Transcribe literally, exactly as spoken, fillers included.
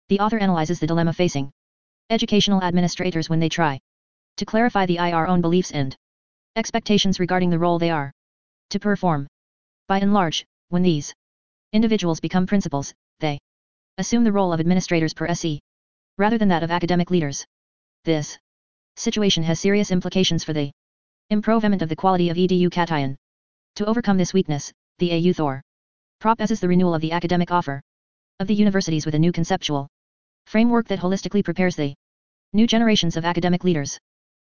The author analyzes the dilemma facing educational administrators when they try to clarify the I R own beliefs and expectations regarding the role they are to perform. By and large, when these individuals become principals, they assume the role of administrators per se, rather than that of academic leaders. This situation has serious implications for the improvement of the quality of education. To overcome this weakness, the A U Thor proposes the renewal of the academic offer of the universities with a new conceptual framework that holistically prepares the new generations of academic leaders